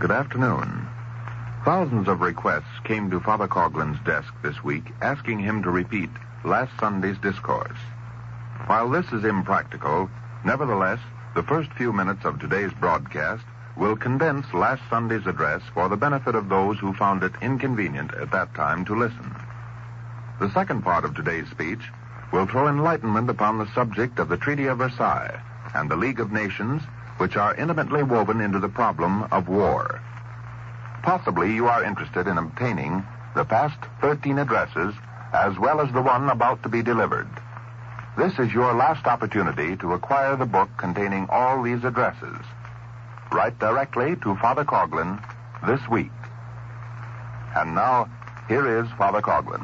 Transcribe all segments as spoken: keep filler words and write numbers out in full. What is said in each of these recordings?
Good afternoon. Thousands of requests came to Father Coughlin's desk this week asking him to repeat last Sunday's discourse. While this is impractical, nevertheless, the first few minutes of today's broadcast will condense last Sunday's address for the benefit of those who found it inconvenient at that time to listen. The second part of today's speech will throw enlightenment upon the subject of the Treaty of Versailles and the League of Nations, which are intimately woven into the problem of war. Possibly you are interested in obtaining the past thirteen addresses as well as the one about to be delivered. This is your last opportunity to acquire the book containing all these addresses. Write directly to Father Coughlin this week. And now, here is Father Coughlin.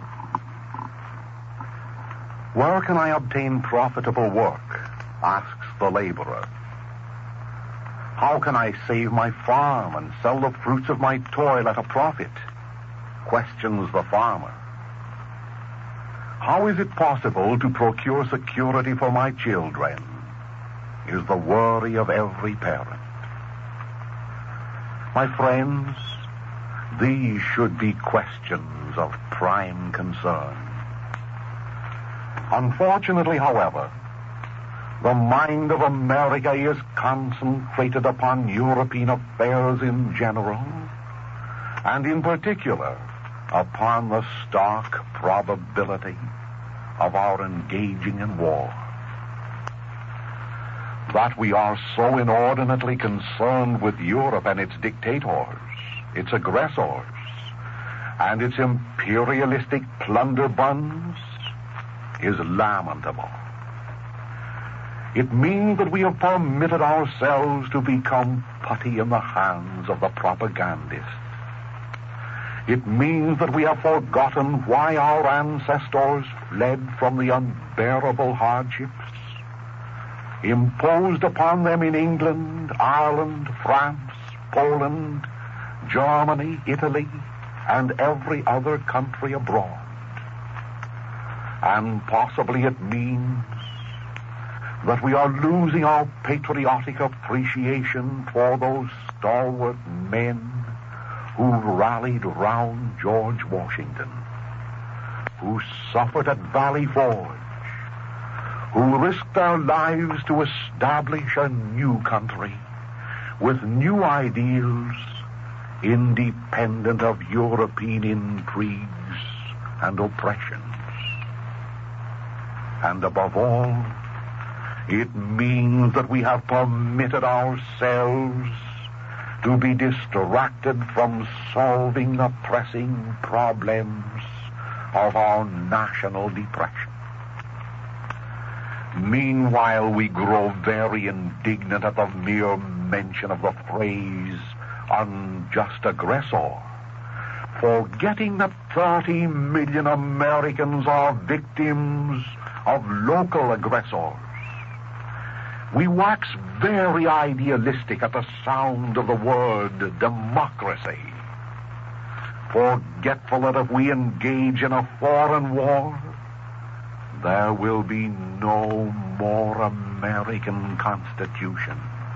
Where can I obtain profitable work? Asks the laborer. How can I save my farm and sell the fruits of my toil at a profit? Questions the farmer. How is it possible to procure security for my children? Is the worry of every parent. My friends, these should be questions of prime concern. Unfortunately, however, the mind of America is concentrated upon European affairs in general, and in particular upon the stark probability of our engaging in war. That we are so inordinately concerned with Europe and its dictators, its aggressors, and its imperialistic plunderbuns is lamentable. It means that we have permitted ourselves to become putty in the hands of the propagandists. It means that we have forgotten why our ancestors fled from the unbearable hardships imposed upon them in England, Ireland, France, Poland, Germany, Italy, and every other country abroad. And possibly it means that we are losing our patriotic appreciation for those stalwart men who rallied round George Washington, who suffered at Valley Forge, who risked their lives to establish a new country with new ideals, independent of European intrigues and oppressions. And above all, it means that we have permitted ourselves to be distracted from solving the pressing problems of our national depression. Meanwhile, we grow very indignant at the mere mention of the phrase unjust aggressor, forgetting that thirty million Americans are victims of local aggressors. We wax very idealistic at the sound of the word democracy, forgetful that if we engage in a foreign war, there will be no more American Constitution.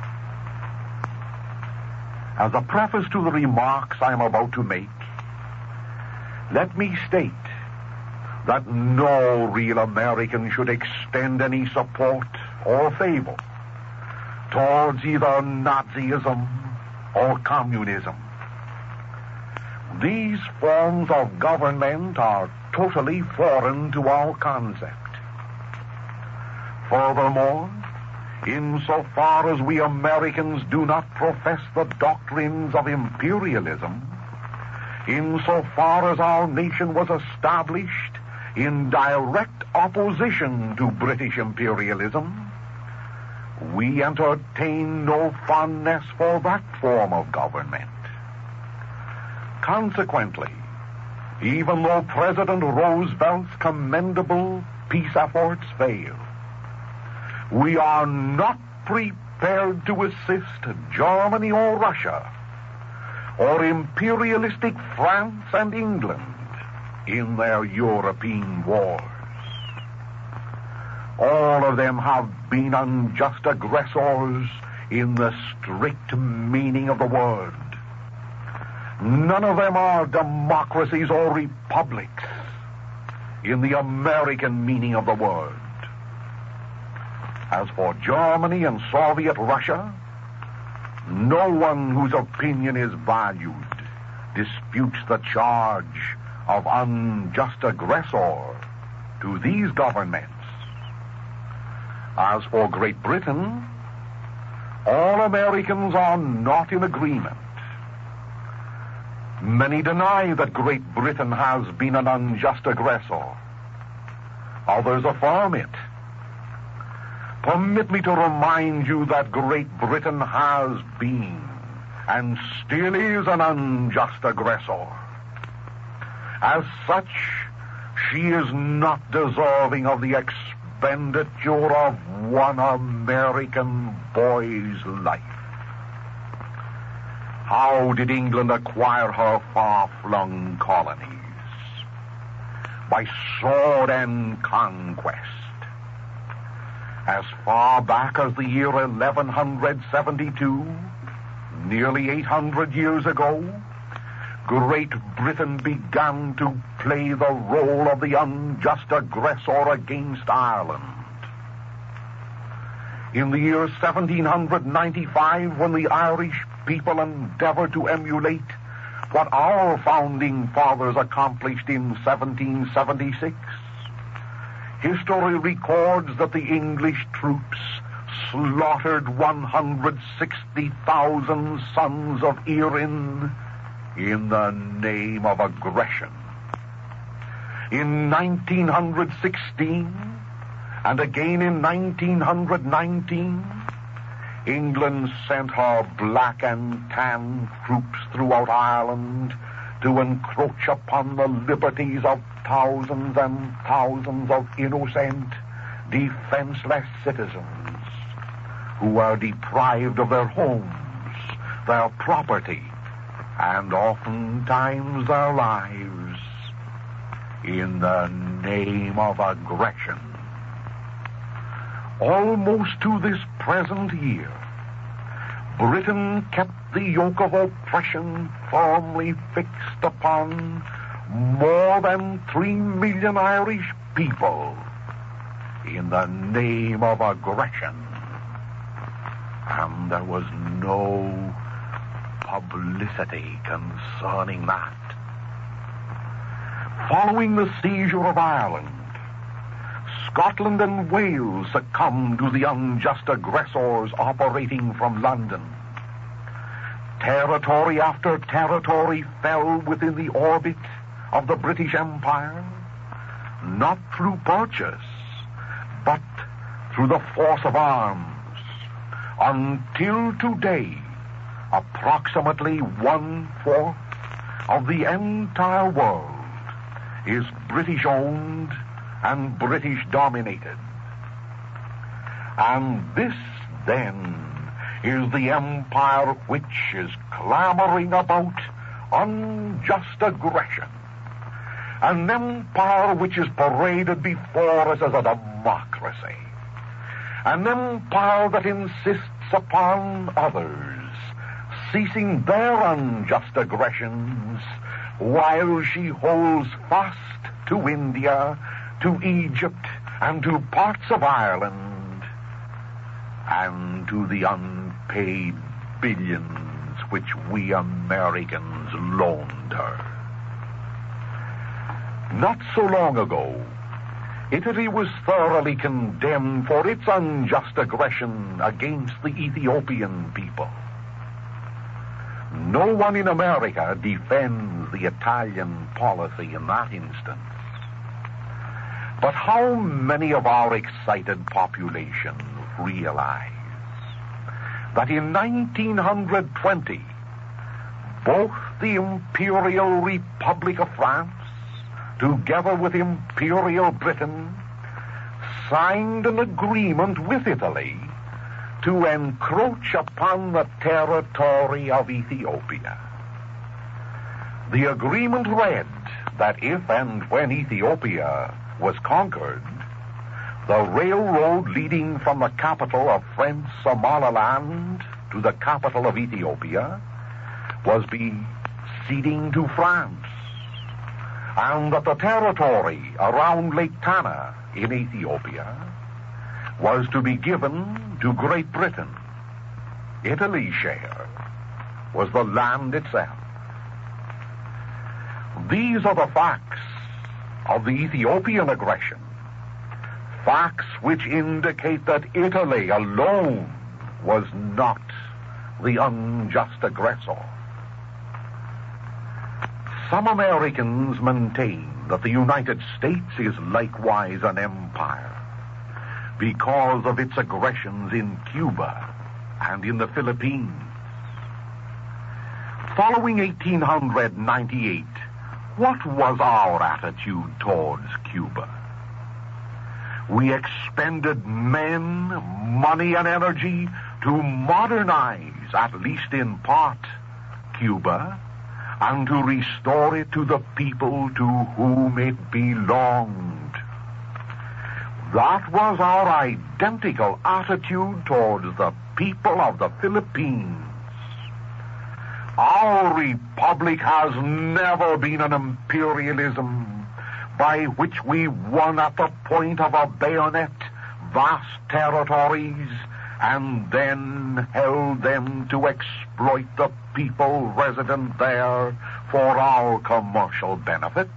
As a preface to the remarks I am about to make, let me state that no real American should extend any support or favor towards either Nazism or communism. These forms of government are totally foreign to our concept. Furthermore, insofar as we Americans do not profess the doctrines of imperialism, insofar as our nation was established in direct opposition to British imperialism, we entertain no fondness for that form of government. Consequently, even though President Roosevelt's commendable peace efforts fail, we are not prepared to assist Germany or Russia or imperialistic France and England in their European wars. All of them have been unjust aggressors in the strict meaning of the word. None of them are democracies or republics in the American meaning of the word. As for Germany and Soviet Russia, no one whose opinion is valued disputes the charge of unjust aggressor to these governments. As for Great Britain, all Americans are not in agreement. Many deny that Great Britain has been an unjust aggressor. Others affirm it. Permit me to remind you that Great Britain has been and still is an unjust aggressor. As such, she is not deserving of the expenditure of one American boy's life. How did England acquire her far-flung colonies? By sword and conquest. As far back as the year eleven seventy-two, nearly eight hundred years ago, Great Britain began to play the role of the unjust aggressor against Ireland. In the year seventeen ninety-five, when the Irish people endeavored to emulate what our founding fathers accomplished in seventeen seventy-six, history records that the English troops slaughtered one hundred sixty thousand sons of Erin in the name of aggression. In nineteen sixteen, and again in nineteen nineteen, England sent her black and tan troops throughout Ireland to encroach upon the liberties of thousands and thousands of innocent, defenseless citizens who were deprived of their homes, their property, and oftentimes their lives in the name of aggression. Almost to this present year, Britain kept the yoke of oppression firmly fixed upon more than three million Irish people in the name of aggression. And there was no publicity concerning that. Following the seizure of Ireland, Scotland and Wales succumbed to the unjust aggressors operating from London. Territory after territory fell within the orbit of the British Empire, not through purchase, but through the force of arms, until today, approximately one-fourth of the entire world is British-owned and British-dominated. And this, then, is the empire which is clamoring about unjust aggression. An empire which is paraded before us as a democracy. An empire that insists upon others ceasing their unjust aggressions while she holds fast to India, to Egypt, and to parts of Ireland, and to the unpaid billions which we Americans loaned her. Not so long ago, Italy was thoroughly condemned for its unjust aggression against the Ethiopian people. No one in America defends the Italian policy in that instance. But how many of our excited population realize that in nineteen twenty, both the Imperial Republic of France, together with Imperial Britain, signed an agreement with Italy to encroach upon the territory of Ethiopia. The agreement read that if and when Ethiopia was conquered, the railroad leading from the capital of French Somaliland to the capital of Ethiopia was be ceding to France, and that the territory around Lake Tana in Ethiopia was to be given to Great Britain. Italy's share was the land itself. These are the facts of the Ethiopian aggression, facts which indicate that Italy alone was not the unjust aggressor. Some Americans maintain that the United States is likewise an empire because of its aggressions in Cuba and in the Philippines. Following eighteen ninety-eight, what was our attitude towards Cuba? We expended men, money, and energy to modernize, at least in part, Cuba, and to restore it to the people to whom it belonged. That was our identical attitude towards the people of the Philippines. Our republic has never been an imperialism by which we won at the point of a bayonet vast territories and then held them to exploit the people resident there for our commercial benefit.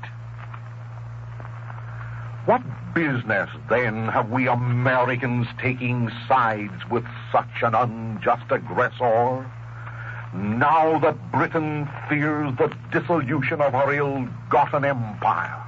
What business, then, have we Americans taking sides with such an unjust aggressor, now that Britain fears the dissolution of her ill-gotten empire?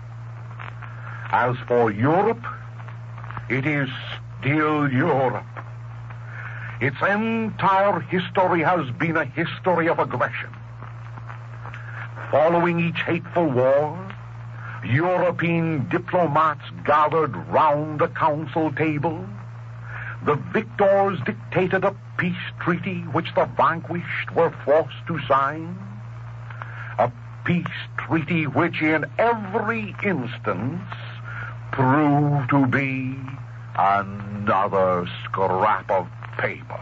As for Europe, it is still Europe. Its entire history has been a history of aggression. Following each hateful war, European diplomats gathered round a council table. The victors dictated a peace treaty which the vanquished were forced to sign. A peace treaty which in every instance proved to be another scrap of paper.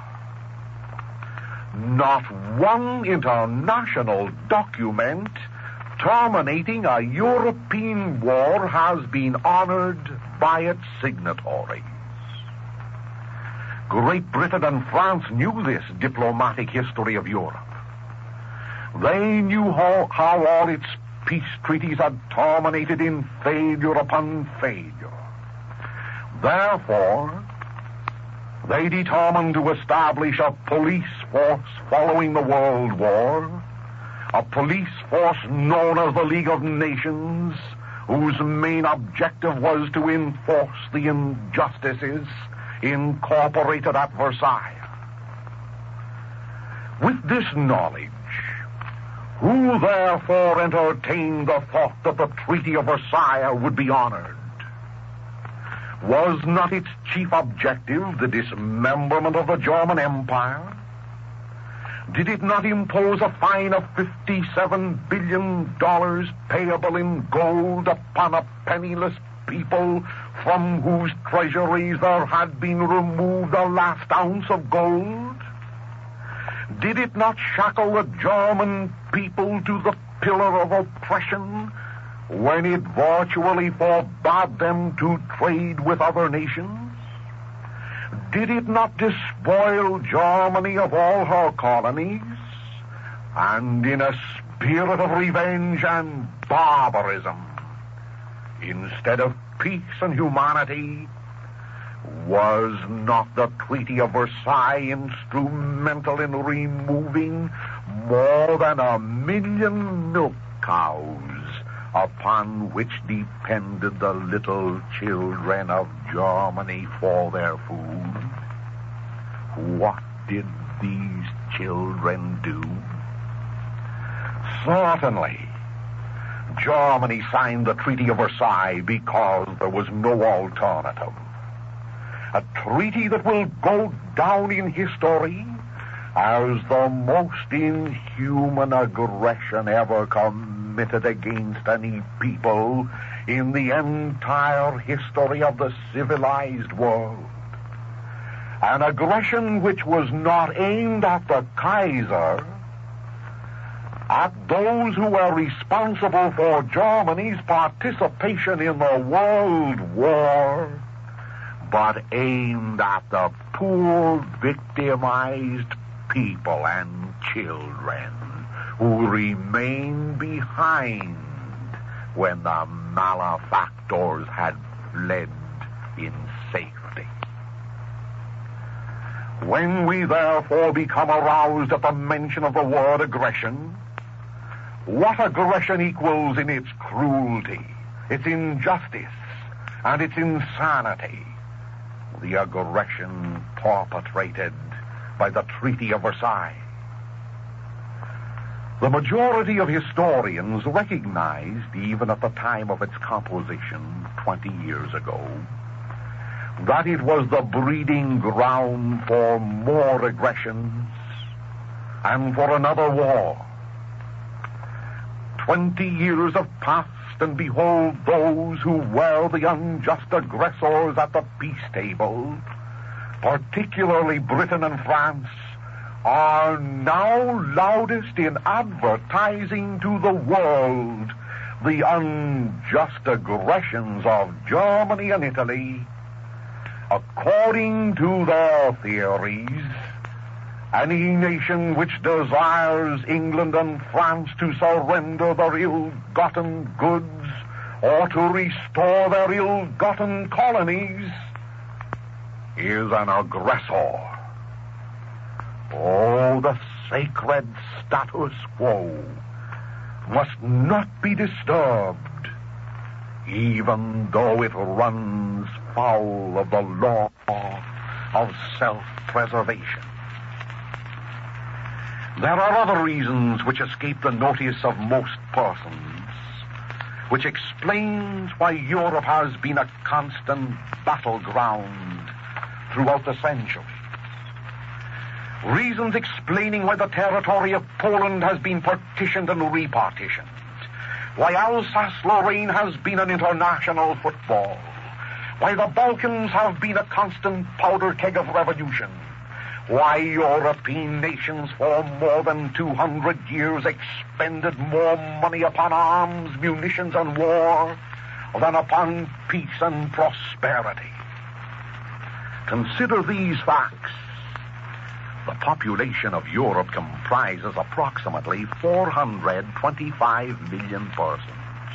Not one international document terminating a European war has been honored by its signatories. Great Britain and France knew this diplomatic history of Europe. They knew how, how all its peace treaties had terminated in failure upon failure. Therefore, they determined to establish a police force following the World War, a police force known as the League of Nations, whose main objective was to enforce the injustices incorporated at Versailles. With this knowledge, who therefore entertained the thought that the Treaty of Versailles would be honored? Was not its chief objective the dismemberment of the German Empire? Did it not impose a fine of fifty-seven billion dollars payable in gold upon a penniless people from whose treasuries there had been removed the last ounce of gold? Did it not shackle the German people to the pillar of oppression when it virtually forbade them to trade with other nations? Did it not despoil Germany of all her colonies, and in a spirit of revenge and barbarism, instead of peace and humanity, was not the Treaty of Versailles instrumental in removing more than a million milk cows upon which depended the little children of Germany for their food? What did these children do? Certainly, Germany signed the Treaty of Versailles because there was no alternative. A treaty that will go down in history as the most inhuman aggression ever committed against any people in the entire history of the civilized world. An aggression which was not aimed at the Kaiser, at those who were responsible for Germany's participation in the World War, but aimed at the poor, victimized people and children who remained behind when the malefactors had fled in safety. When we therefore become aroused at the mention of the word aggression, what aggression equals in its cruelty, its injustice, and its insanity? The aggression perpetrated by the Treaty of Versailles. The majority of historians recognized, even at the time of its composition twenty years ago, that it was the breeding ground for more aggressions and for another war. Twenty years have passed, and behold, those who were the unjust aggressors at the peace table, particularly Britain and France, are now loudest in advertising to the world the unjust aggressions of Germany and Italy. According to their theories, any nation which desires England and France to surrender their ill-gotten goods or to restore their ill-gotten colonies is an aggressor. Oh, the sacred status quo must not be disturbed, even though it runs foul of the law of self-preservation. There are other reasons which escape the notice of most persons, which explains why Europe has been a constant battleground throughout the centuries. Reasons explaining why the territory of Poland has been partitioned and repartitioned, why Alsace-Lorraine has been an international football, why the Balkans have been a constant powder keg of revolution, why European nations for more than two hundred years expended more money upon arms, munitions, and war than upon peace and prosperity. Consider these facts. The population of Europe comprises approximately four hundred twenty-five million persons.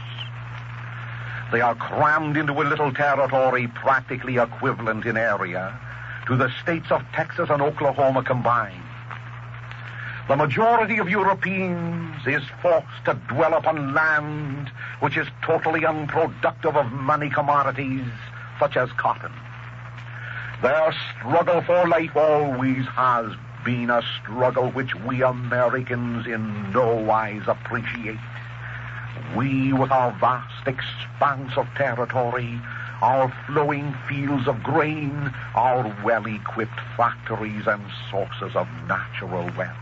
They are crammed into a little territory practically equivalent in area to the states of Texas and Oklahoma combined. The majority of Europeans is forced to dwell upon land which is totally unproductive of many commodities, such as cotton. Their struggle for life always has been a struggle which we Americans in no wise appreciate. We, with our vast expanse of territory, our flowing fields of grain, our well-equipped factories and sources of natural wealth.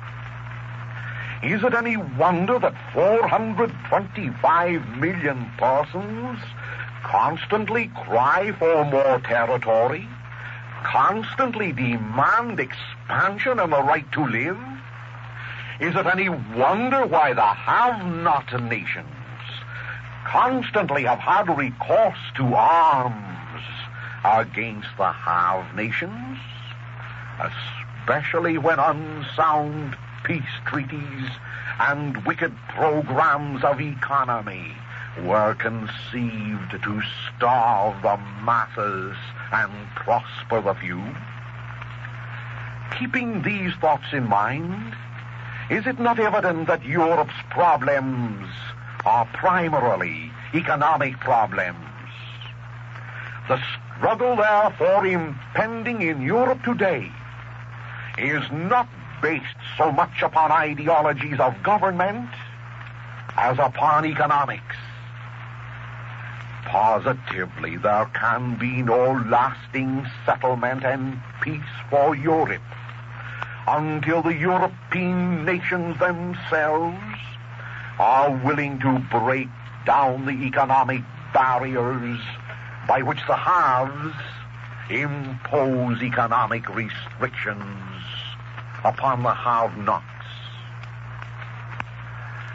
Is it any wonder that four hundred twenty-five million persons constantly cry for more territory, constantly demand expansion and the right to live? Is it any wonder why the have-not nations constantly have had recourse to arms against the have nations, especially when unsound peace treaties and wicked programs of economy were conceived to starve the masses and prosper the few? Keeping these thoughts in mind, is it not evident that Europe's problems are primarily economic problems? The struggle, therefore, impending in Europe today is not based so much upon ideologies of government as upon economics. Positively, there can be no lasting settlement and peace for Europe until the European nations themselves are willing to break down the economic barriers by which the haves impose economic restrictions upon the have-nots.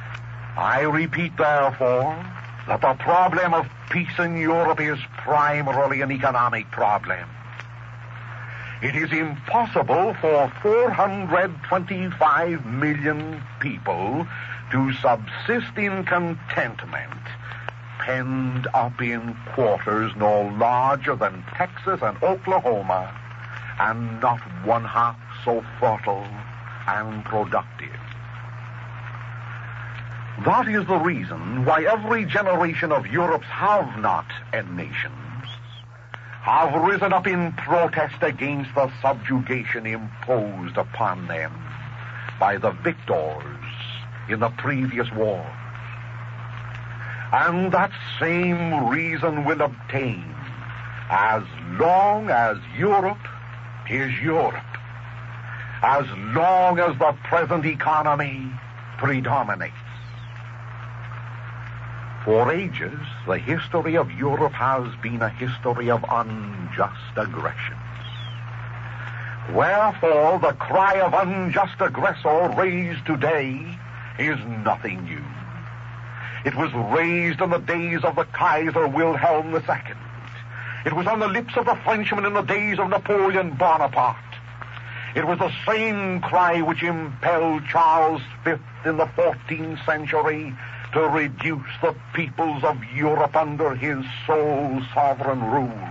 I repeat, therefore, that the problem of peace in Europe is primarily an economic problem. It is impossible for four hundred twenty-five million people to subsist in contentment, penned up in quarters no larger than Texas and Oklahoma, and not one half so fertile and productive. That is the reason why every generation of Europe's have-not nations have risen up in protest against the subjugation imposed upon them by the victors in the previous war. And that same reason will obtain as long as Europe is Europe, as long as the present economy predominates. For ages, the history of Europe has been a history of unjust aggressions. Wherefore, the cry of unjust aggressor raised today is nothing new. It was raised in the days of the Kaiser Wilhelm the Second. It was on the lips of the Frenchmen in the days of Napoleon Bonaparte. It was the same cry which impelled Charles the Fifth in the fourteenth century to reduce the peoples of Europe under his sole sovereign rule.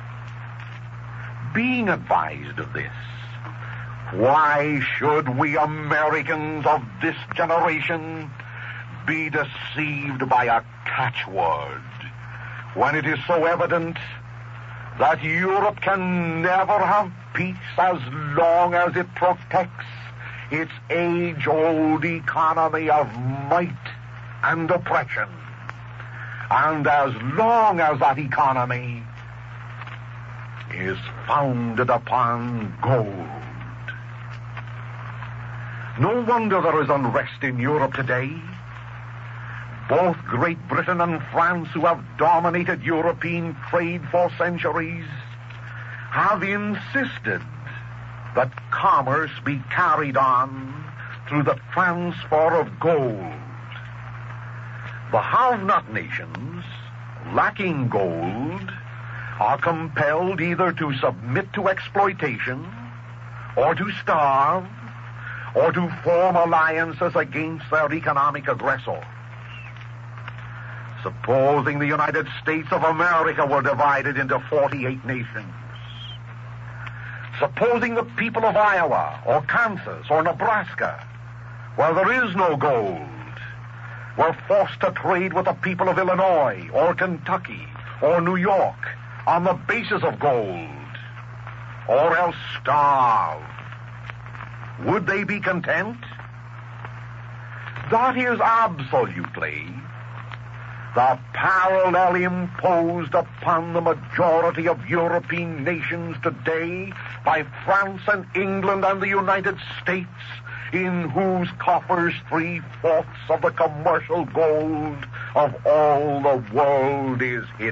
Being advised of this, why should we Americans of this generation be deceived by a catchword when it is so evident that Europe can never have peace as long as it protects its age-old economy of might and oppression, and as long as that economy is founded upon gold? No wonder there is unrest in Europe today. Both Great Britain and France, who have dominated European trade for centuries, have insisted that commerce be carried on through the transfer of gold. The have-not nations, lacking gold, are compelled either to submit to exploitation, or to starve, or to form alliances against their economic aggressors. Supposing the United States of America were divided into forty-eight nations. Supposing the people of Iowa, or Kansas, or Nebraska, where there is no gold, were forced to trade with the people of Illinois, or Kentucky, or New York on the basis of gold, or else starve, would they be content? That is absolutely the parallel imposed upon the majority of European nations today by France and England and the United States, in whose coffers three-fourths of the commercial gold of all the world is hidden.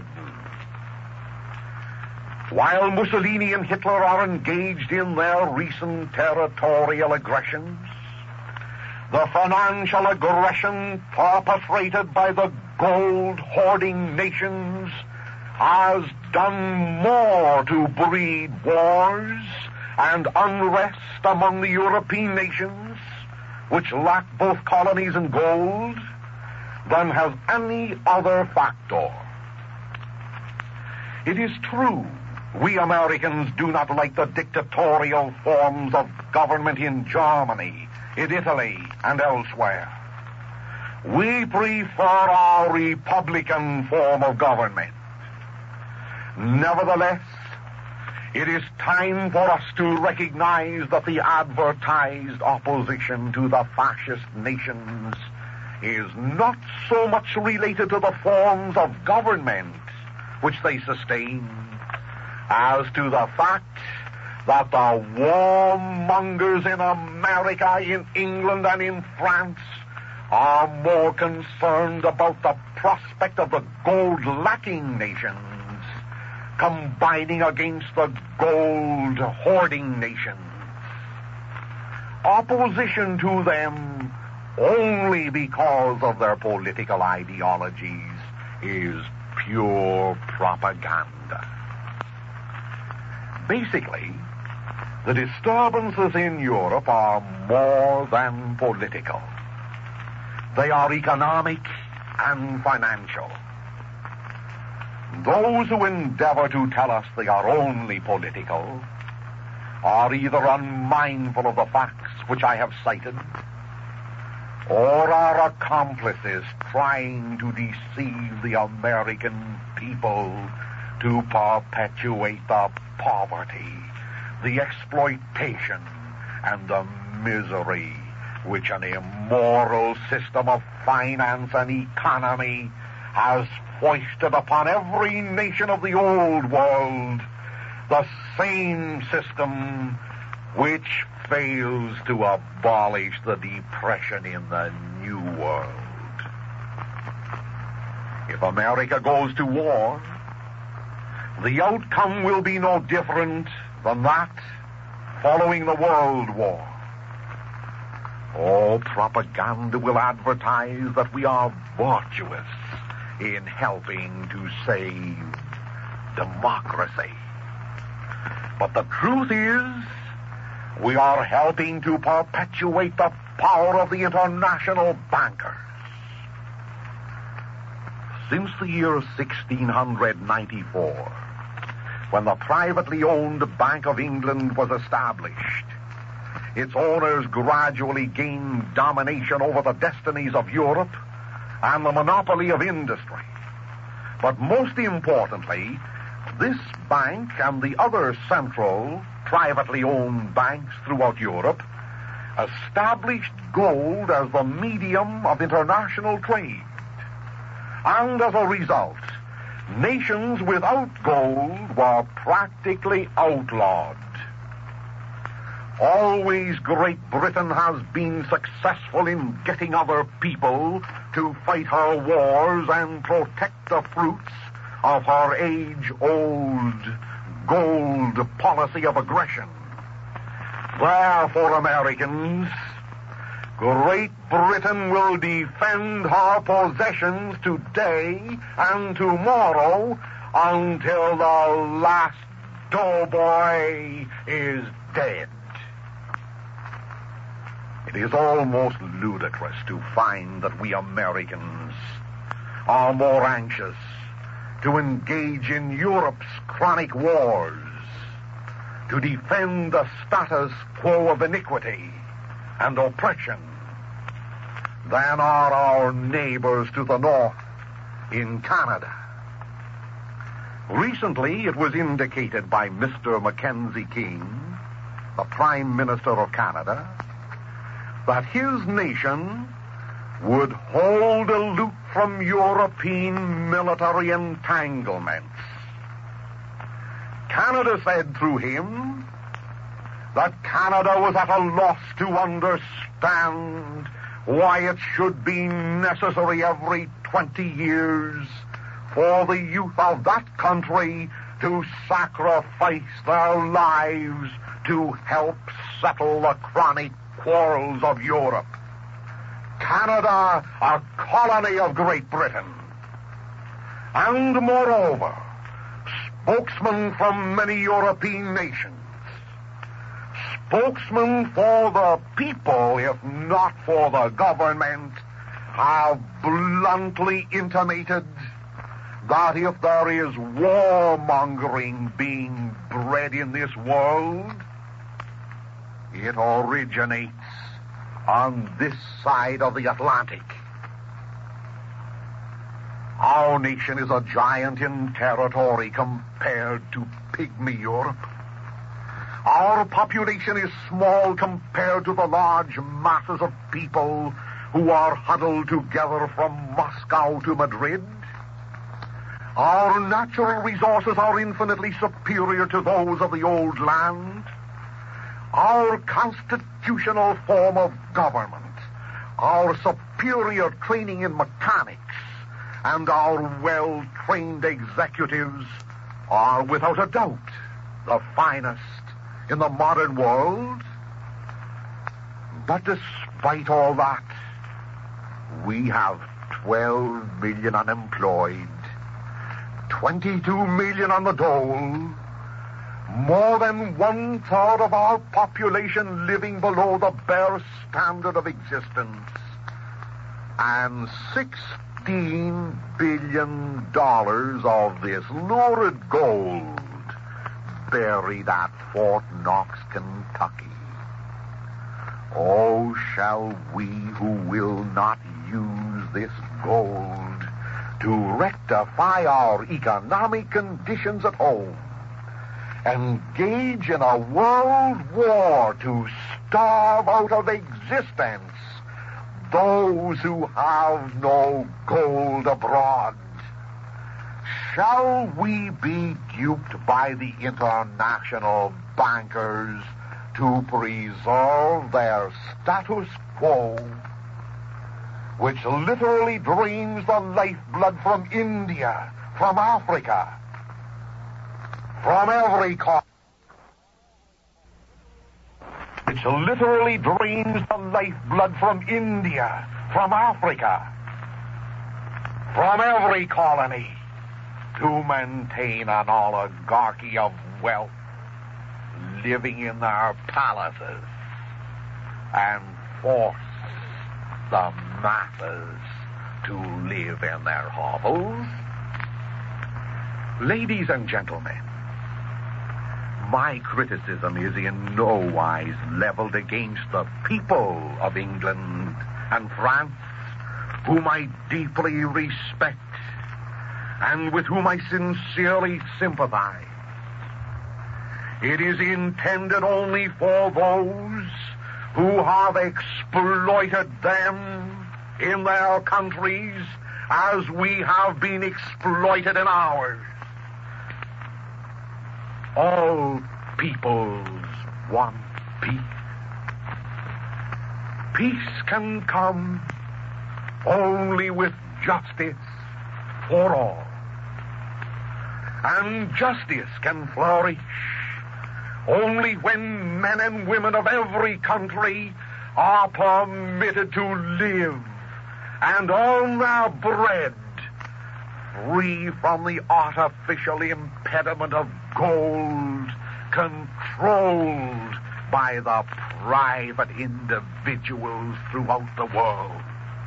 While Mussolini and Hitler are engaged in their recent territorial aggressions, the financial aggression perpetrated by the gold-hoarding nations has done more to breed wars and unrest among the European nations, which lack both colonies and gold, than has any other factor. It is true, we Americans do not like the dictatorial forms of government in Germany, in Italy, and elsewhere. We prefer our republican form of government. Nevertheless, it is time for us to recognize that the advertised opposition to the fascist nations is not so much related to the forms of government which they sustain as to the fact that the warmongers in America, in England, and in France are more concerned about the prospect of the gold-lacking nations combining against the gold-hoarding nations. Opposition to them only because of their political ideologies is pure propaganda. Basically, the disturbances in Europe are more than political. They are economic and financial. Those who endeavor to tell us they are only political are either unmindful of the facts which I have cited, or are accomplices trying to deceive the American people to perpetuate the poverty, the exploitation, and the misery which an immoral system of finance and economy has foisted upon every nation of the old world, the same system which fails to abolish the depression in the New World. If America goes to war, the outcome will be no different than that following the World War. All propaganda will advertise that we are virtuous in helping to save democracy. But the truth is, we are helping to perpetuate the power of the international bankers. Since the year sixteen ninety-four, when the privately owned Bank of England was established, its owners gradually gained domination over the destinies of Europe and the monopoly of industry. But most importantly, this bank and the other central privately owned banks throughout Europe established gold as the medium of international trade. And as a result, nations without gold were practically outlawed. Always Great Britain has been successful in getting other people to fight her wars and protect the fruits of her age-old gold policy of aggression. Therefore, Americans, Great Britain will defend her possessions today and tomorrow until the last doughboy is dead. It is almost ludicrous to find that we Americans are more anxious to engage in Europe's chronic wars, to defend the status quo of iniquity and oppression, than are our neighbors to the north in Canada. Recently, it was indicated by Mister Mackenzie King, the Prime Minister of Canada, that his nation would hold aloof from European military entanglements. Canada said through him that Canada was at a loss to understand why it should be necessary every twenty years for the youth of that country to sacrifice their lives to help settle the chronic quarrels of Europe. Canada, a colony of Great Britain. And moreover, spokesmen from many European nations, spokesmen for the people, if not for the government, have bluntly intimated that if there is warmongering being bred in this world, it originates on this side of the Atlantic. Our nation is a giant in territory compared to pygmy Europe. Our population is small compared to the large masses of people who are huddled together from Moscow to Madrid. Our natural resources are infinitely superior to those of the old land. Our constitutional form of government, our superior training in mechanics, and our well-trained executives are without a doubt the finest in the modern world. But despite all that, we have twelve million unemployed, twenty-two million on the dole, more than one-third of our population living below the bare standard of existence, and sixteen billion dollars of this lurid gold buried at Fort Knox, Kentucky. Oh, shall we who will not use this gold to rectify our economic conditions at home engage in a world war to starve out of existence those who have no gold abroad? Shall we be duped by the international bankers to preserve their status quo, which literally drains the lifeblood from India, from Africa, from every corner, which literally drains the lifeblood from India, from Africa, from every colony, to maintain an oligarchy of wealth living in their palaces and force the masses to live in their hovels? Ladies and gentlemen, my criticism is in no wise leveled against the people of England and France, whom I deeply respect and with whom I sincerely sympathize. It is intended only for those who have exploited them in their countries as we have been exploited in ours. All peoples want peace. Peace can come only with justice for all. And justice can flourish only when men and women of every country are permitted to live and earn their bread free from the artificial impediment of gold controlled by the private individuals throughout the world.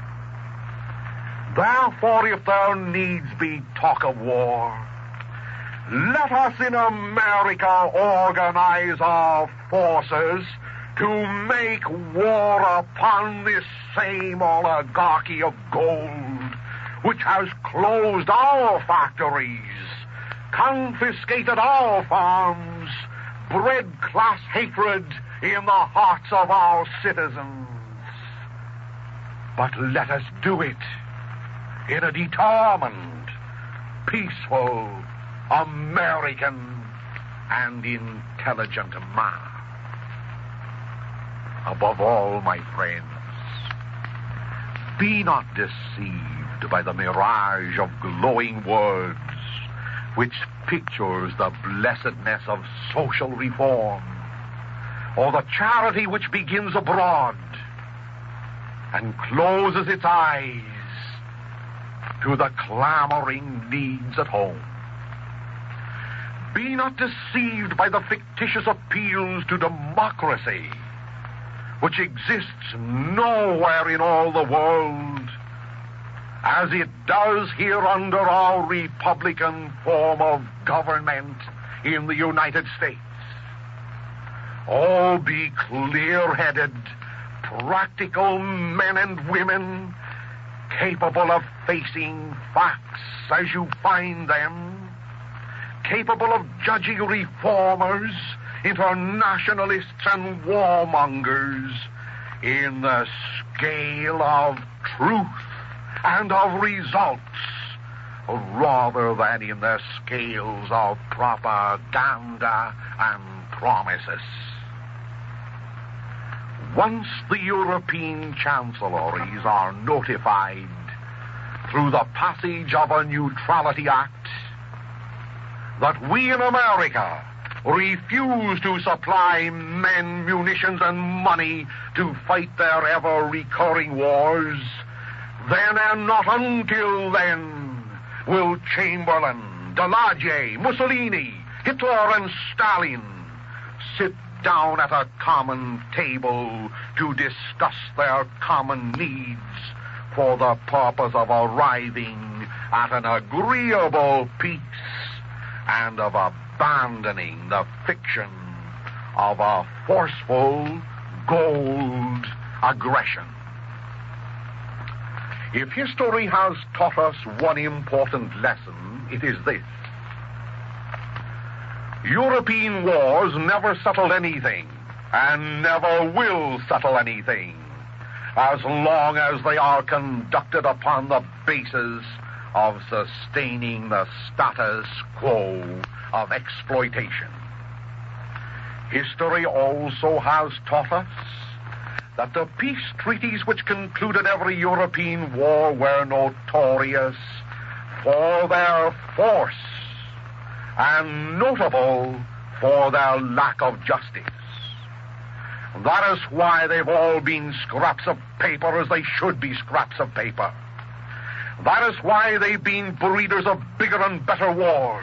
Therefore, if there needs be talk of war, let us in America organize our forces to make war upon this same oligarchy of gold, which has closed our factories, confiscated our farms, bred class hatred in the hearts of our citizens. But let us do it in a determined, peaceful, American, and intelligent manner. Above all, my friends, be not deceived by the mirage of glowing words which pictures the blessedness of social reform, or the charity which begins abroad and closes its eyes to the clamoring needs at home. Be not deceived by the fictitious appeals to democracy, which exists nowhere in all the world, as it does here under our Republican form of government in the United States. Oh, be clear-headed, practical men and women, capable of facing facts as you find them, capable of judging reformers, internationalists, and warmongers in the scale of truth and of results, rather than in the scales of propaganda and promises. Once the European chancelleries are notified through the passage of a Neutrality Act that we in America refuse to supply men, munitions, and money to fight their ever-recurring wars, Then and not until then will Chamberlain, Daladier, Mussolini, Hitler, and Stalin sit down at a common table to discuss their common needs for the purpose of arriving at an agreeable peace and of abandoning the fiction of a forceful gold aggression. If history has taught us one important lesson, it is this. European wars never settled anything, and never will settle anything, as long as they are conducted upon the basis of sustaining the status quo of exploitation. History also has taught us that the peace treaties which concluded every European war were notorious for their force and notable for their lack of justice. That is why they've all been scraps of paper, as they should be scraps of paper. That is why they've been breeders of bigger and better wars.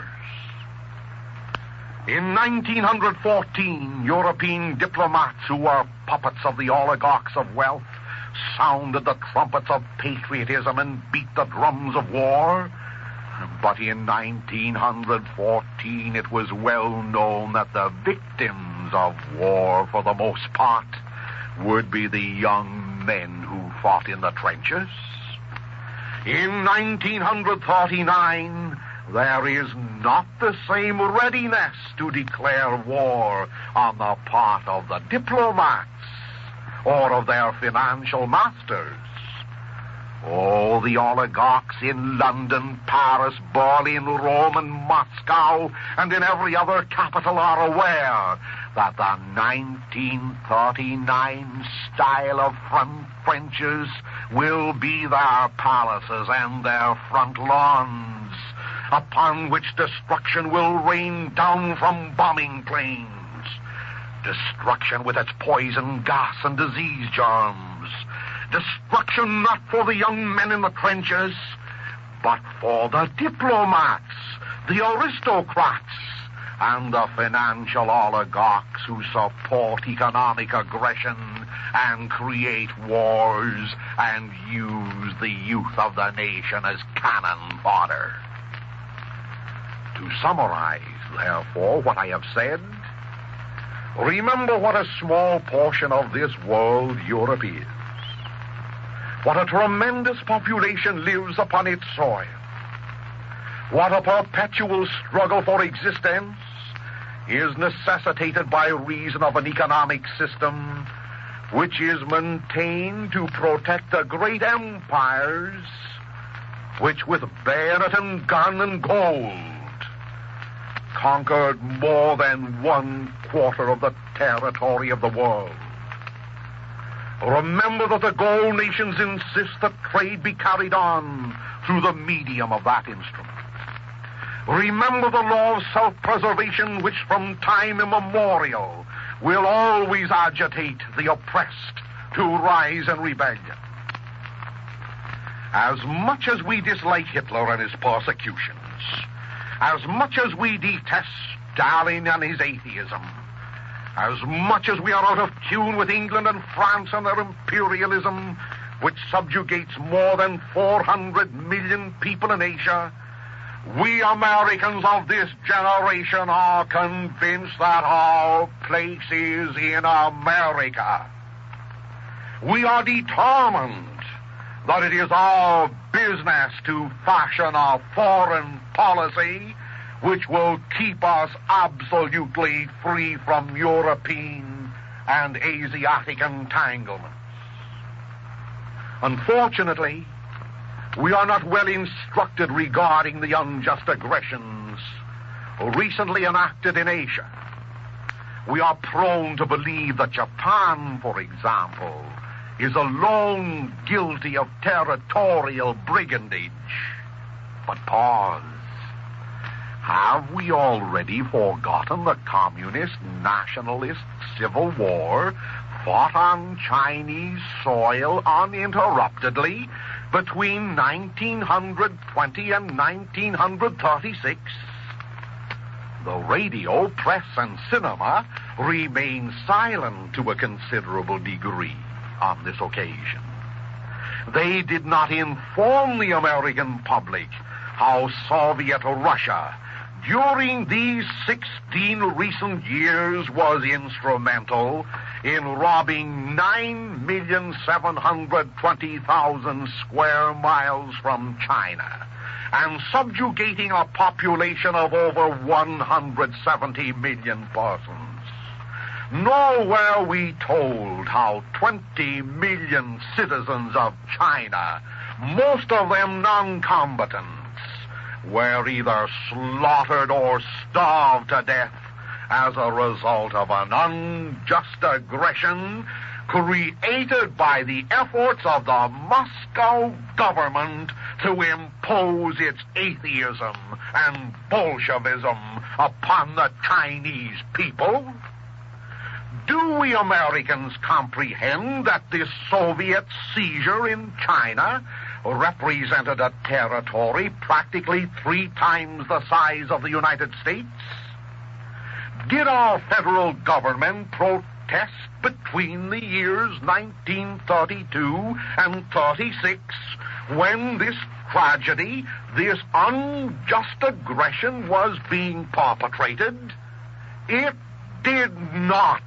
In nineteen fourteen, European diplomats who were puppets of the oligarchs of wealth sounded the trumpets of patriotism and beat the drums of war. But in nineteen fourteen, it was well known that the victims of war, for the most part, would be the young men who fought in the trenches. In nineteen thirty-nine, there is not the same readiness to declare war on the part of the diplomats or of their financial masters. All the oligarchs in London, Paris, Berlin, Rome, and Moscow, and in every other capital are aware that the nineteen thirty-nine style of front trenches will be their palaces and their front lawns, upon which destruction will rain down from bombing planes. Destruction with its poison gas and disease germs. Destruction not for the young men in the trenches, but for the diplomats, the aristocrats, and the financial oligarchs who support economic aggression and create wars and use the youth of the nation as cannon fodder. To summarize, therefore, what I have said, remember what a small portion of this world Europe is. What a tremendous population lives upon its soil. What a perpetual struggle for existence is necessitated by reason of an economic system which is maintained to protect the great empires which with bayonet and gun and gold conquered more than one quarter of the territory of the world. Remember that the gold nations insist that trade be carried on through the medium of that instrument. Remember the law of self-preservation which from time immemorial will always agitate the oppressed to rise in rebellion. As much as we dislike Hitler and his persecutions, as much as we detest Stalin and his atheism, as much as we are out of tune with England and France and their imperialism, which subjugates more than four hundred million people in Asia, we Americans of this generation are convinced that our place is in America. We are determined that it is our business to fashion a foreign policy which will keep us absolutely free from European and Asiatic entanglements. Unfortunately, we are not well instructed regarding the unjust aggressions recently enacted in Asia. We are prone to believe that Japan, for example, is alone guilty of territorial brigandage. But pause. Have we already forgotten the communist, nationalist civil war fought on Chinese soil uninterruptedly between nineteen twenty and nineteen thirty-six, the radio, press, and cinema remained silent to a considerable degree on this occasion. They did not inform the American public how Soviet Russia, during these sixteen recent years, was instrumental in robbing nine million seven hundred twenty thousand square miles from China and subjugating a population of over one hundred seventy million persons. Nor were we told how twenty million citizens of China, most of them non-combatants, were either slaughtered or starved to death as a result of an unjust aggression created by the efforts of the Moscow government to impose its atheism and Bolshevism upon the Chinese people. Do we Americans comprehend that this Soviet seizure in China represented a territory practically three times the size of the United States? Did our federal government protest between the years nineteen thirty-two and thirty-six when this tragedy, this unjust aggression was being perpetrated? It did not.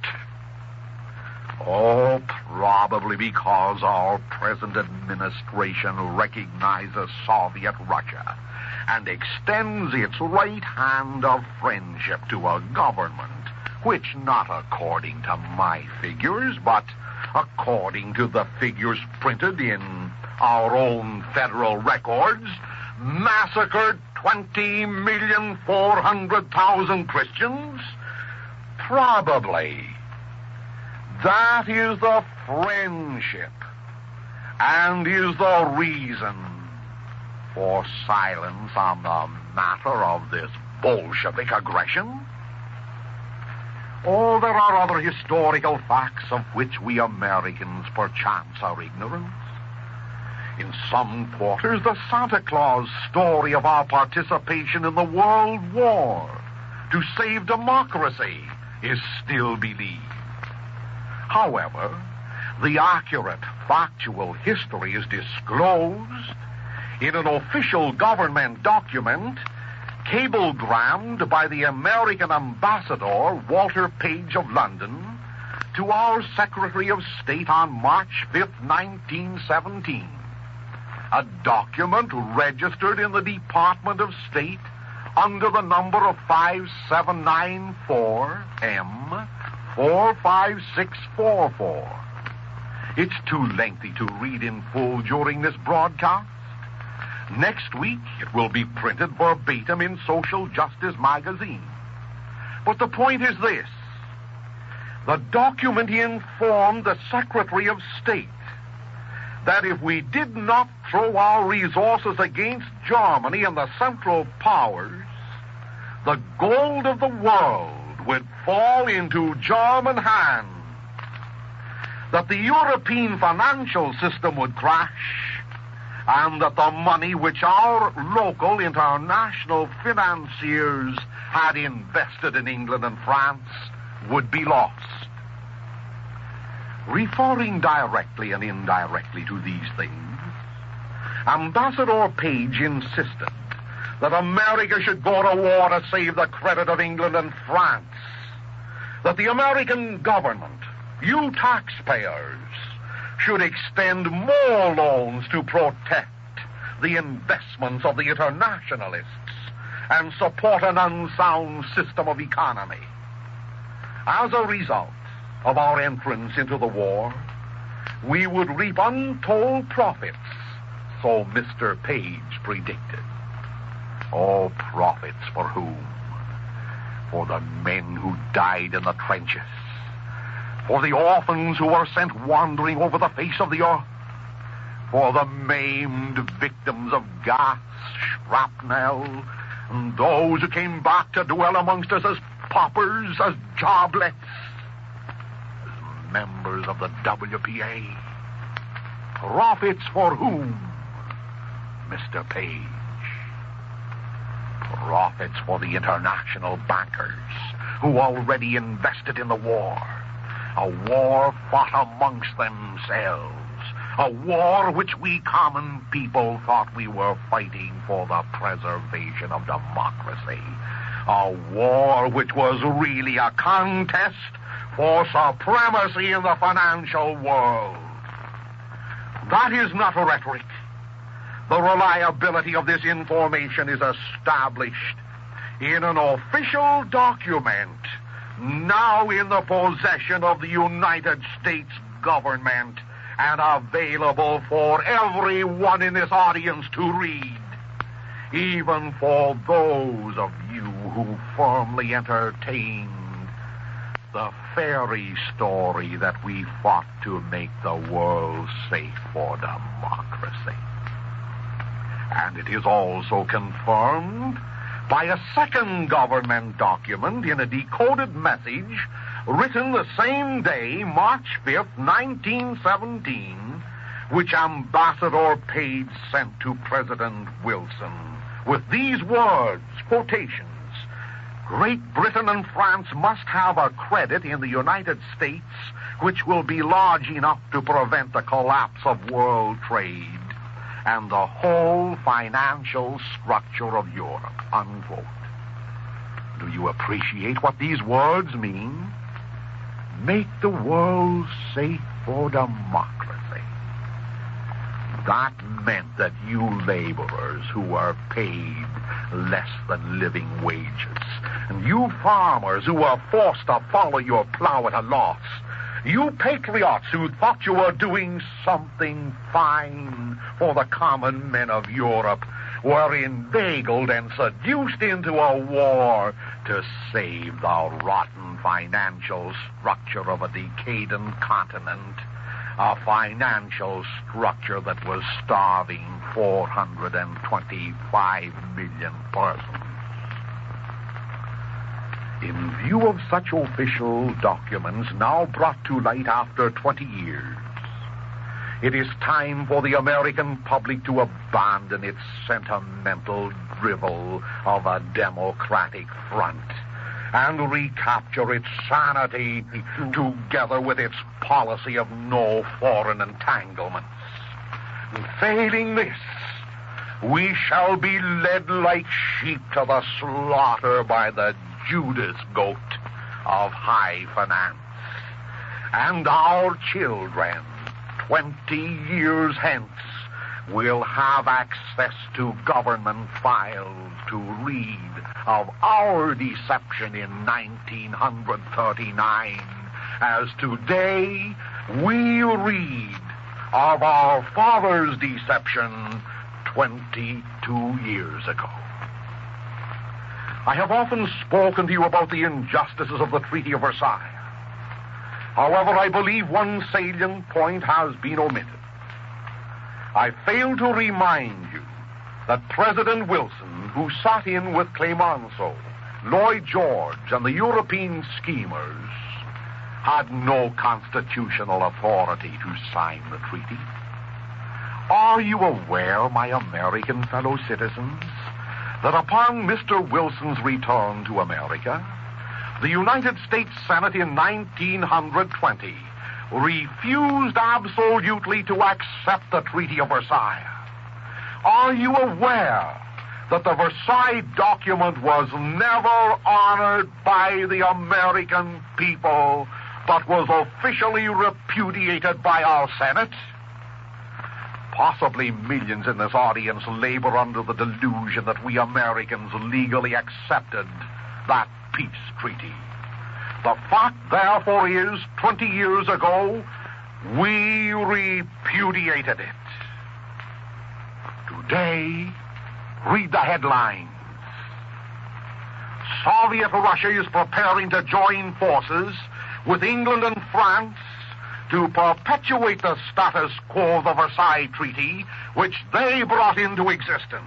Oh, probably because our present administration recognizes Soviet Russia and extends its right hand of friendship to a government which, not according to my figures, but according to the figures printed in our own federal records, massacred twenty million four hundred thousand Christians? Probably. That is the friendship and is the reason for silence on the matter of this Bolshevik aggression. Oh, there are other historical facts of which we Americans perchance are ignorant. In some quarters, the Santa Claus story of our participation in the World War to save democracy is still believed. However, the accurate, factual history is disclosed in an official government document cablegrammed by the American ambassador, Walter Page of London, to our Secretary of State on March fifth, nineteen seventeen. A document registered in the Department of State under the number of five seven nine four M four five six four four. It's too lengthy to read in full during this broadcast. Next week, it will be printed verbatim in Social Justice magazine. But the point is this. The document informed the Secretary of State that if we did not throw our resources against Germany and the Central Powers, the gold of the world would fall into German hands, that the European financial system would crash, and that the money which our local international financiers had invested in England and France would be lost. Referring directly and indirectly to these things, Ambassador Page insisted that America should go to war to save the credit of England and France, that the American government, you taxpayers, should extend more loans to protect the investments of the internationalists and support an unsound system of economy. As a result of our entrance into the war, we would reap untold profits, so Mister Page predicted. Oh, profits for whom? For the men who died in the trenches, for the orphans who were sent wandering over the face of the earth, for the maimed victims of gas, shrapnel, and those who came back to dwell amongst us as paupers, as jobless, as members of the W P A. Profits for whom? Mister Page. Profits for the international bankers who already invested in the war. A war fought amongst themselves. A war which we common people thought we were fighting for the preservation of democracy. A war which was really a contest for supremacy in the financial world. That is not rhetoric. The reliability of this information is established in an official document now in the possession of the United States government and available for everyone in this audience to read, even for those of you who firmly entertained the fairy story that we fought to make the world safe for democracy. And it is also confirmed by a second government document in a decoded message written the same day, March fifth, nineteen seventeen, which Ambassador Page sent to President Wilson with these words, quotations: Great Britain and France must have a credit in the United States which will be large enough to prevent the collapse of world trade and the whole financial structure of Europe, unquote. Do you appreciate what these words mean? Make the world safe for democracy. That meant that you laborers who were paid less than living wages, and you farmers who were forced to follow your plow at a loss, you patriots who thought you were doing something fine for the common men of Europe, were inveigled and seduced into a war to save the rotten financial structure of a decadent continent, a financial structure that was starving four hundred twenty-five million persons. In view of such official documents now brought to light after twenty years, it is time for the American public to abandon its sentimental drivel of a democratic front and recapture its sanity together with its policy of no foreign entanglements. Failing this, we shall be led like sheep to the slaughter by the Judas goat of high finance. And our children, twenty years hence, will have access to government files to read of our deception in nineteen thirty-nine, as today we read of our father's deception twenty-two years ago. I have often spoken to you about the injustices of the Treaty of Versailles. However, I believe one salient point has been omitted. I fail to remind you that President Wilson, who sat in with Clemenceau, Lloyd George, and the European schemers, had no constitutional authority to sign the treaty. Are you aware, my American fellow citizens, that upon Mister Wilson's return to America, the United States Senate in nineteen twenty refused absolutely to accept the Treaty of Versailles? Are you aware that the Versailles document was never honored by the American people, but was officially repudiated by our Senate? Possibly millions in this audience labor under the delusion that we Americans legally accepted that peace treaty. The fact, therefore, is, twenty years ago, we repudiated it. Today, read the headlines. Soviet Russia is preparing to join forces with England and France to perpetuate the status quo of the Versailles Treaty, which they brought into existence.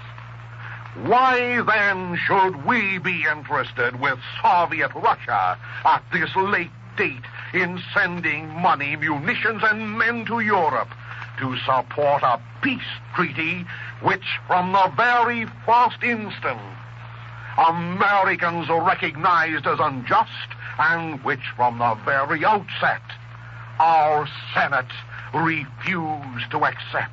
Why, then, should we be interested with Soviet Russia at this late date in sending money, munitions, and men to Europe to support a peace treaty which from the very first instant Americans recognized as unjust, and which from the very outset our Senate refused to accept.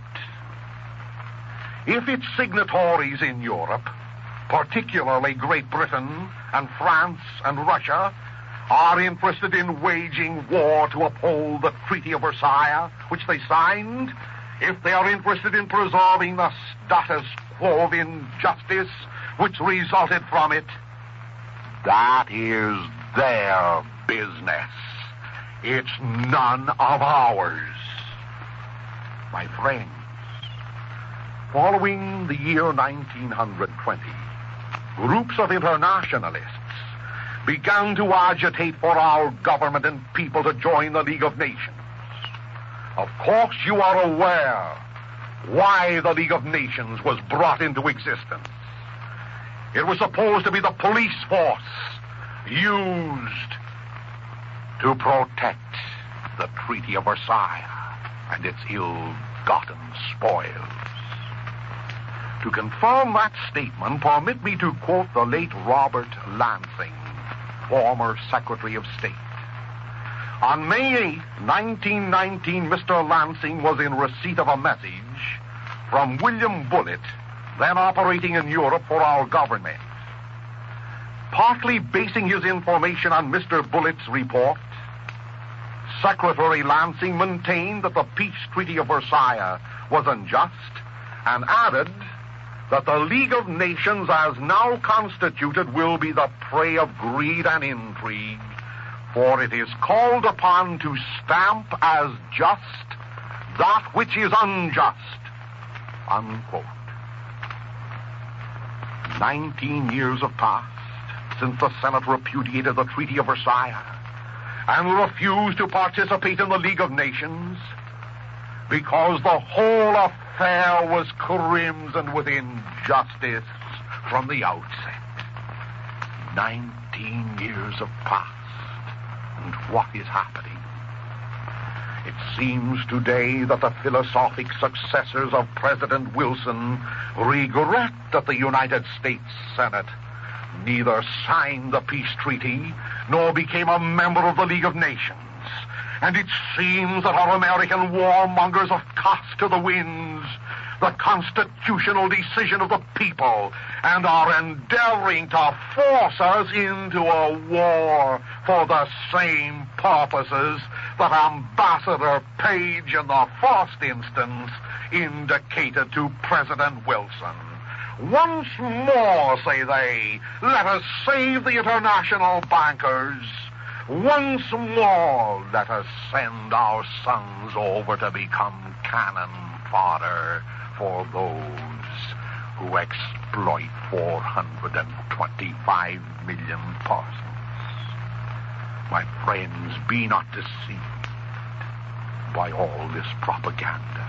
If its signatories in Europe, particularly Great Britain and France and Russia, are interested in waging war to uphold the Treaty of Versailles, which they signed, if they are interested in preserving the status quo of injustice which resulted from it, that is their business. It's none of ours. My friends, following the year nineteen twenty, groups of internationalists began to agitate for our government and people to join the League of Nations. Of course, you are aware why the League of Nations was brought into existence. It was supposed to be the police force used to protect the Treaty of Versailles and its ill-gotten spoils. To confirm that statement, permit me to quote the late Robert Lansing, former Secretary of State. On May eighth, nineteen nineteen, Mister Lansing was in receipt of a message from William Bullitt, then operating in Europe for our government. Partly basing his information on Mister Bullitt's report, Secretary Lansing maintained that the peace treaty of Versailles was unjust and added that the League of Nations as now constituted will be the prey of greed and intrigue, for it is called upon to stamp as just that which is unjust. Unquote. Nineteen years have passed since the Senate repudiated the Treaty of Versailles and refused to participate in the League of Nations because the whole affair was crimsoned with injustice from the outset. Nineteen years have passed, and what is happening? It seems today that the philosophic successors of President Wilson regret that the United States Senate neither signed the peace treaty nor became a member of the League of Nations. And it seems that our American warmongers have cast to the winds the constitutional decision of the people and are endeavoring to force us into a war for the same purposes that Ambassador Page in the first instance indicated to President Wilson. Once more, say they, let us save the international bankers. Once more, let us send our sons over to become cannon fodder for those who exploit four hundred twenty-five million persons. My friends, be not deceived by all this propaganda.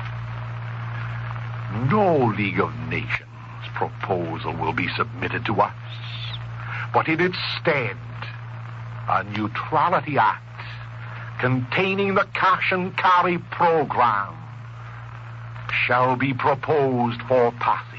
No League of Nations proposal will be submitted to us, but in its stead, a Neutrality Act containing the cash and carry program shall be proposed for passage.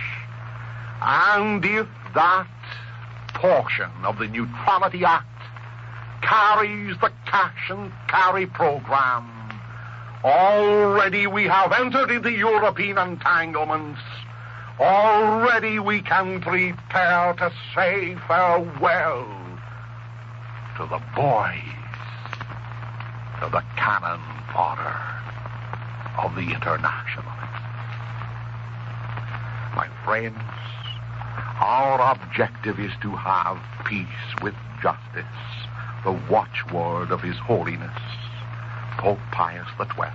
And if that portion of the Neutrality Act carries the cash and carry program, already we have entered into European entanglements. Already we can prepare to say farewell to the boys, to the cannon fodder of the internationalists. My friends, our objective is to have peace with justice, the watchword of His Holiness, Pope Pius the twelfth.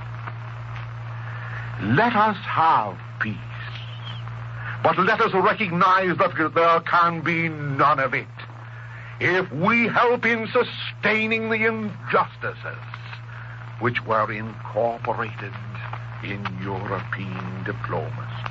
Let us have peace, but let us recognize that there can be none of it if we help in sustaining the injustices which were incorporated in European diplomacy.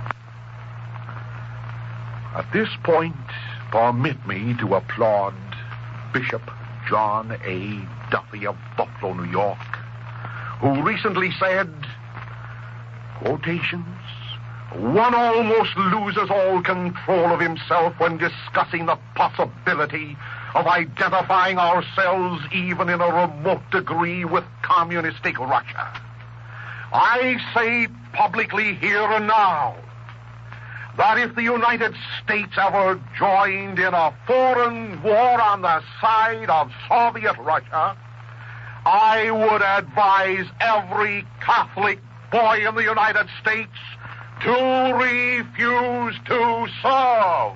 At this point, permit me to applaud Bishop John A. Duffy of Buffalo, New York, who recently said, quotations, One almost loses all control of himself when discussing the possibility of identifying ourselves even in a remote degree with communistic Russia. I say publicly here and now that if the United States ever joined in a foreign war on the side of Soviet Russia, I would advise every Catholic boy in the United States to refuse to serve.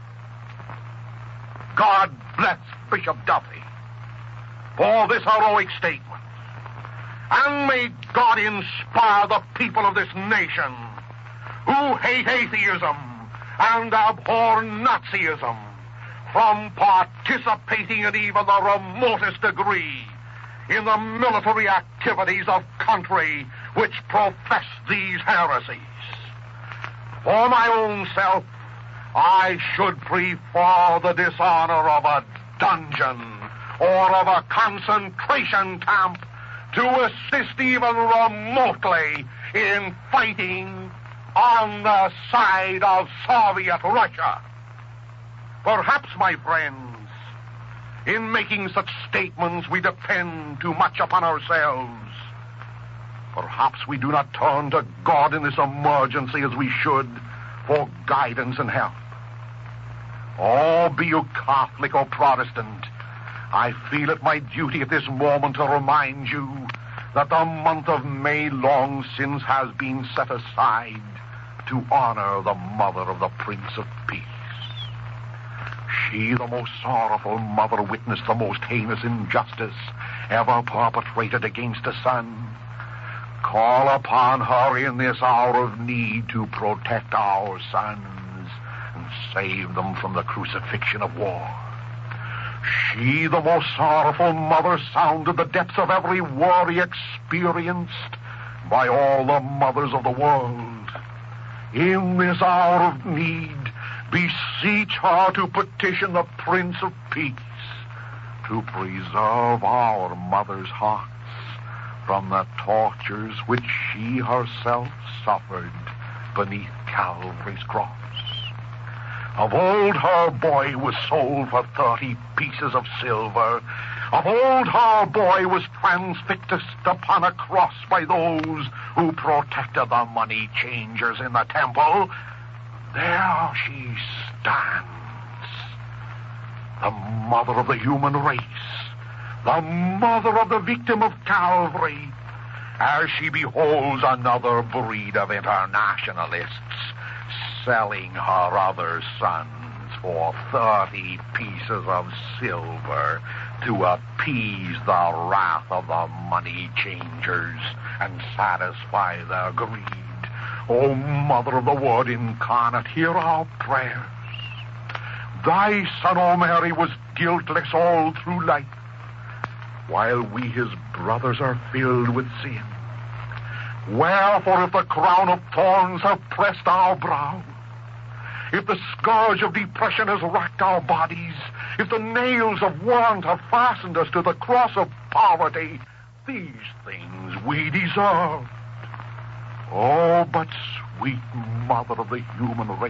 God bless Bishop Duffy for this heroic statement. And may God inspire the people of this nation who hate atheism and abhor Nazism from participating in even the remotest degree in the military activities of country which profess these heresies. For my own self, I should prefer the dishonor of a dungeon or of a concentration camp to assist even remotely in fighting on the side of Soviet Russia. Perhaps, my friends, in making such statements we depend too much upon ourselves. Perhaps we do not turn to God in this emergency as we should for guidance and help. Oh, be you Catholic or Protestant, I feel it my duty at this moment to remind you that the month of May long since has been set aside to honor the mother of the Prince of Peace. She, the most sorrowful mother, witnessed the most heinous injustice ever perpetrated against a son. Call upon her in this hour of need to protect our sons and save them from the crucifixion of war. She, the most sorrowful mother, sounded the depths of every worry experienced by all the mothers of the world. In this hour of need, beseech her to petition the Prince of Peace to preserve our mothers' hearts from the tortures which she herself suffered beneath Calvary's cross. Of old her boy was sold for thirty pieces of silver. Of old her boy was transfixed upon a cross by those who protected the money changers in the temple. There she stands, the mother of the human race, the mother of the victim of Calvary, as she beholds another breed of internationalists selling her other sons for thirty pieces of silver to appease the wrath of the money changers and satisfy their greed. O Mother of the Word incarnate, hear our prayers. Thy Son, O Mary, was guiltless all through life, while we, his brothers, are filled with sin. Wherefore, if the crown of thorns have pressed our brow, if the scourge of depression has racked our bodies, if the nails of want have fastened us to the cross of poverty, these things we deserve. Oh, but sweet mother of the human race,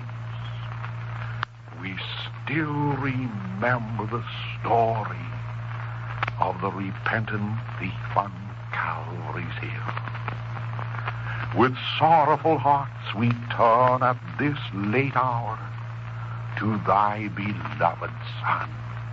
we still remember the story of the repentant thief on Calvary's hill. With sorrowful hearts we turn at this late hour to thy beloved Son.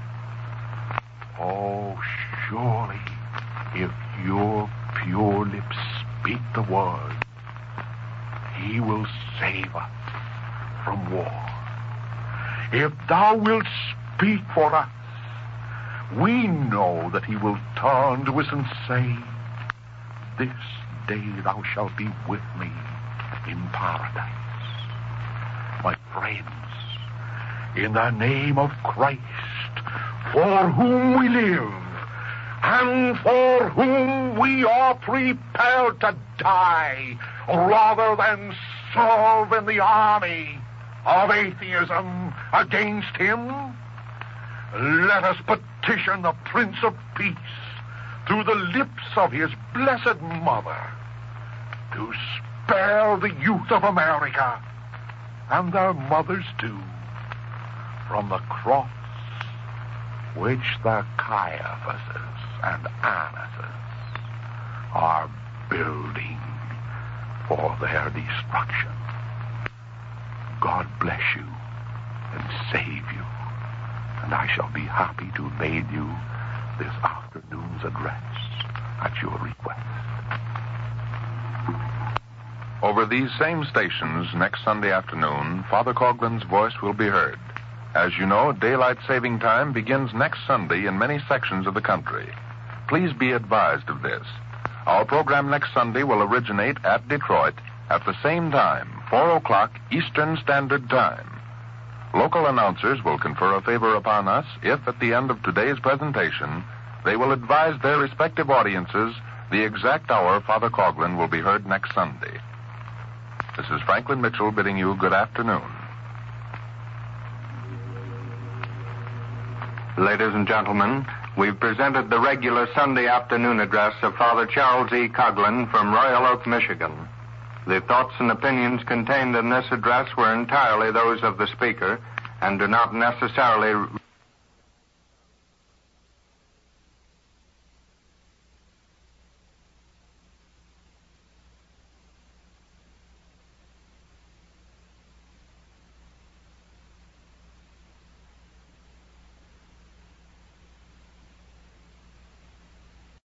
Oh, surely, if your pure lips speak the word, he will save us from war. If thou wilt speak for us, we know that he will turn to us and say, this day thou shalt be with me in paradise. My friends, in the name of Christ, for whom we live and for whom we are prepared to die rather than serve in the army of atheism against him, let us petition the Prince of Peace through the lips of his blessed mother to spare the youth of America, and their mothers too, from the cross which the Caiaphases and Annases are building for their destruction. God bless you and save you, and I shall be happy to have made you this afternoon's address at your request. Over these same stations next Sunday afternoon, Father Coughlin's voice will be heard. As you know, daylight saving time begins next Sunday in many sections of the country. Please be advised of this. Our program next Sunday will originate at Detroit at the same time, four o'clock Eastern Standard Time. Local announcers will confer a favor upon us if, at the end of today's presentation, they will advise their respective audiences the exact hour Father Coughlin will be heard next Sunday. This is Franklin Mitchell bidding you good afternoon. Ladies and gentlemen, we've presented the regular Sunday afternoon address of Father Charles E. Coughlin from Royal Oak, Michigan. The thoughts and opinions contained in this address were entirely those of the speaker and do not necessarily